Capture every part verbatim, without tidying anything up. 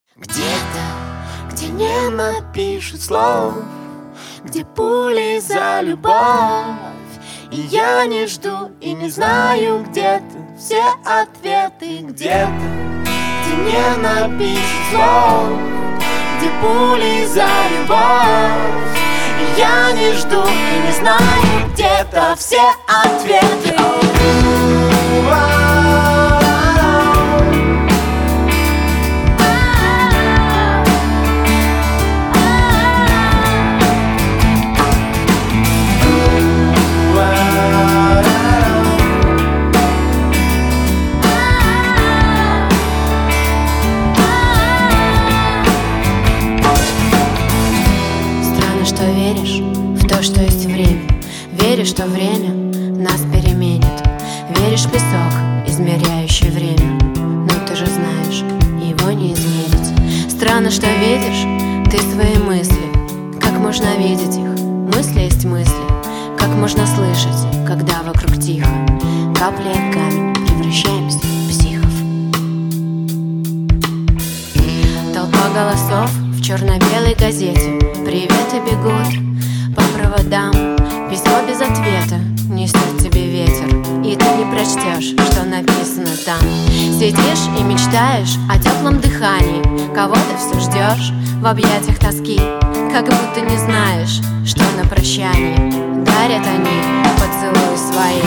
Где-то, где не напишут слов, где пули за любовь. И я не жду и не знаю где-то все ответы. Где-то, где не напишут слов, где пули за любовь. И я не жду и не знаю где-то все ответы. Что веришь в то, что есть время. Веришь, что время нас переменит. Веришь в песок, измеряющий время. Но ты же знаешь, его не измерить. Странно, что видишь ты свои мысли. Как можно видеть их? Мысли есть мысли. Как можно слышать, когда вокруг тихо? Капли от камень, превращаемся в психов. Толпа голосов в черно-белой газете. Приветы бегут по проводам, письмо без ответа несет тебе ветер. И ты не прочтешь, что написано там. Сидишь и мечтаешь о теплом дыхании. Кого-то все ждешь в объятиях тоски. Как будто не знаешь, что на прощании дарят они поцелуи свои.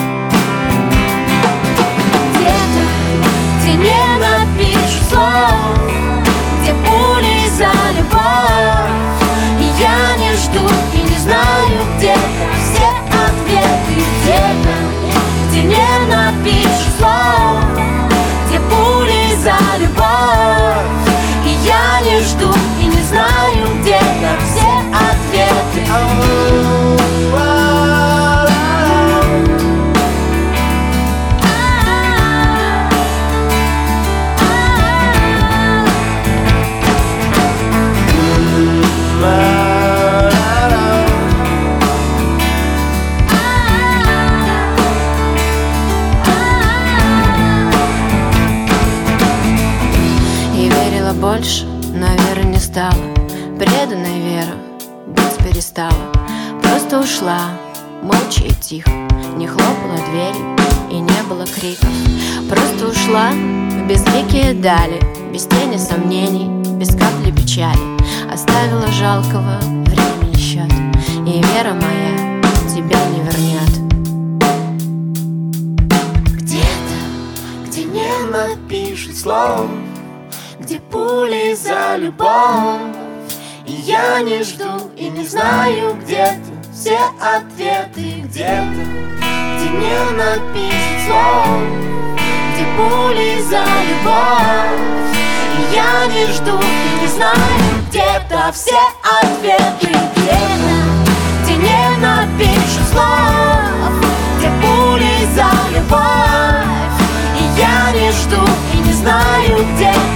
Где-то, где не напишут слов, где пули за любовь. И я не жду и не знаю где-то все ответы. Где-то, где не напишут слов, где пули за любовь. И я не жду и не знаю где-то все ответы. Больше, но вера не стала. Преданная вера быть перестала. Просто ушла, молча и тихо. Не хлопала дверью и не было криков. Просто ушла в безликие дали, без тени сомнений, без капли печали. Оставила жалкого времени счет. И вера моя тебя не вернет. Где-то, где не напишут слов, где пули за любовь. И я не жду и не знаю где-то все ответы. Где-то, где не напишут слов, где пули за любовь. И я не жду и не знаю где-то все ответы. Где-то, где не напишут слов, где пули за любовь. И я не жду и не знаю где-то